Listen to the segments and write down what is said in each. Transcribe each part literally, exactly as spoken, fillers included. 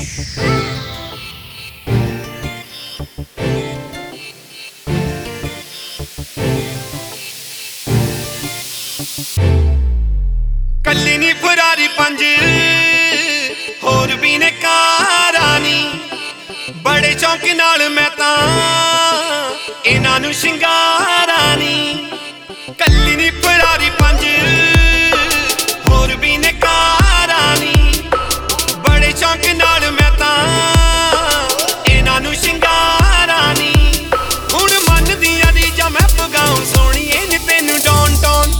कल्ली नी फरारी पंज होर भी ने कारानी बड़े चौंक नाल मैं तां इन्हां नूं शिंगारा नी। कल्ली नी फरारी पंज होर भी ने कारानी बड़े चौंक नाल मैं तां इन्हां नूं शिंगारा नी। हुण मन दियां रीझां मैं पगाऊं सोहणीए नी तैनूं डॉन डॉन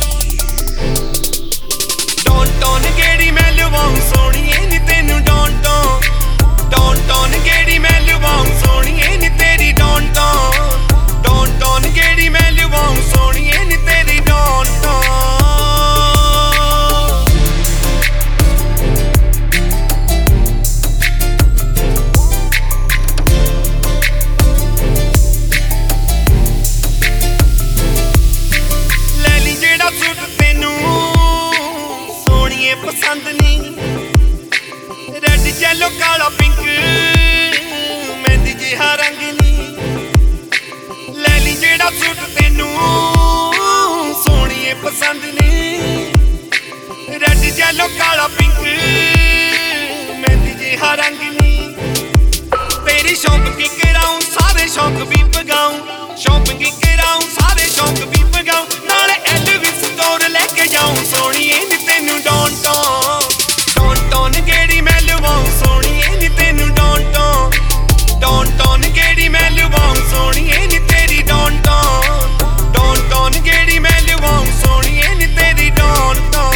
गेड़ी मैं लवाऊं सोहणीए नी तैनूं डॉन डॉन डॉन डॉन गेड़ी मैं लवाऊं सोहणीए नी तेरी डॉन डॉन डॉन डॉन गेड़ी मैं लवाऊं सोहणीए नी तेरी डॉन डॉन। ले ली जेड़ा सूट तैनूं पसंद नी रेड येलो काला पिंक मेहंदी जिहा रंग नी। ले ली जेड़ा सूट तैनूं सोहणीए पसंद नी रेड येलो काला पिंक मेहंदी जिहा रंग नी। तेरी शौक की कराऊं सारे शौक भी पगाऊं शौक की कराऊं सारे शौक भी पगाऊं नाले एलविस स्टोर लेके जाऊं सोहणीए नी तैनूं डॉन डॉन डॉन डॉन गेड़ी मैं लवाऊं सोहणीए नी तैनूं डॉन डॉन डॉन डॉन गेड़ी मैं लवाऊं सोहणीए नी तेरी डॉन डॉन डॉन डॉन गेड़ी मैं लवाऊं सोहणीए नी तेरी डॉन डॉन।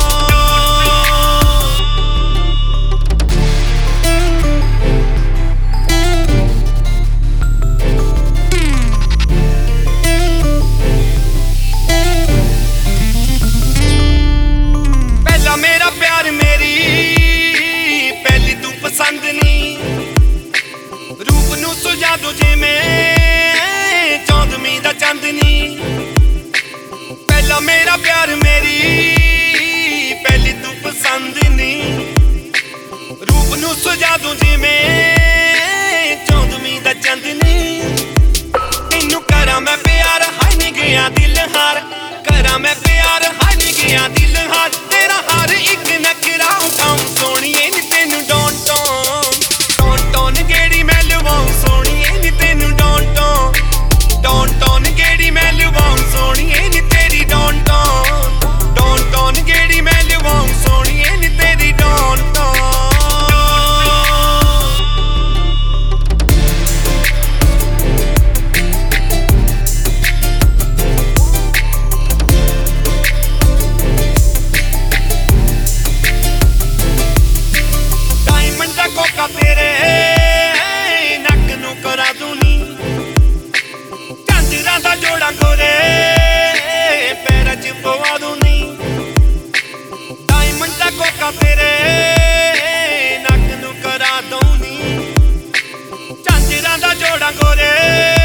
मेरा प्यार मेरी पहली तू पसंद नी रूप नू सुझा दो जे मैं चौदहवीं दा चांदनी। पहला मेरा प्यार मेरी पहली तू पसंद नी रूप नू सुझा दो जे मैं चौदहवीं दा चांदनी। तेनू करा मैं प्यार हाय नी गया दिल हार करा मैं प्यार हाय नी गया दिल हार तेरा हर एक नखरा उठाऊं सोहणीए नी तैनूं डॉन डॉन डॉन डॉन गेड़ी मैं लवाऊं सोहणीए नी तैनूं डॉन डॉन डॉन डॉन गेड़ी मैं लवाऊं सोहणीए नी तेरी डॉन डॉन डॉन डॉन गेड़ी मैं लवाऊं सोहणीए नी तेरी डॉन डॉन। तेरे नक नू करा दूनी झांजरां दा जोड़ा गोरे पैरां च पवा दूनी। डायमंड दा कोका तेरे नक नू करा दूनी झांजरां दा जोड़ा गोरे